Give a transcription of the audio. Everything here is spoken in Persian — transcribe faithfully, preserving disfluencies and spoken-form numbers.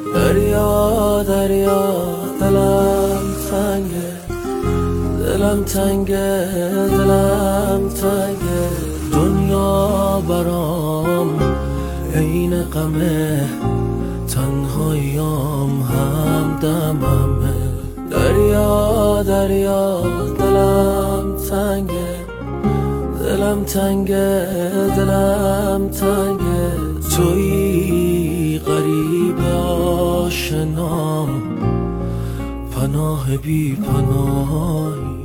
دریا دریا دلم تنگه، دلم تنگه، دلم تنگه. دنیا برام عین غمه، تنهاییام هم دممه. دریا دریا دلم تنگه، دلم تنگه، دلم تنگه. تویی غریب آشنام، پناه بی پناهی.